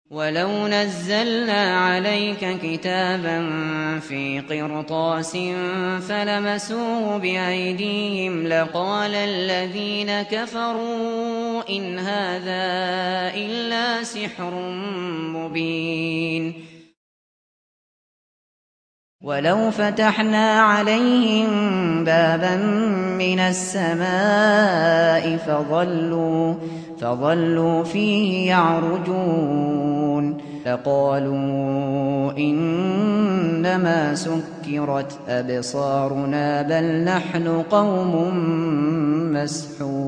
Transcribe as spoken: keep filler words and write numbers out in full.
وَلَوْ نَزَّلْنَا عَلَيْكَ كِتَابًا فِي قِرْطَاسٍ فَلَمَسُوهُ بِأَيْدِيهِمْ لَقَالَ الَّذِينَ كَفَرُوا إِنْ هَٰذَا إِلَّا سِحْرٌ مُّبِينٌ وَلَوْ فَتَحْنَا عَلَيْهِم بَابًا مِّنَ السَّمَاءِ فَظَلُّوا فِيهِ يَعْرُجُونَ لَقَالُوا إِنَّمَا سُكِّرَتْ أَبْصَارُنَا بَلْ نَحْنُ قَوْمٌ مَّسْحُورٌ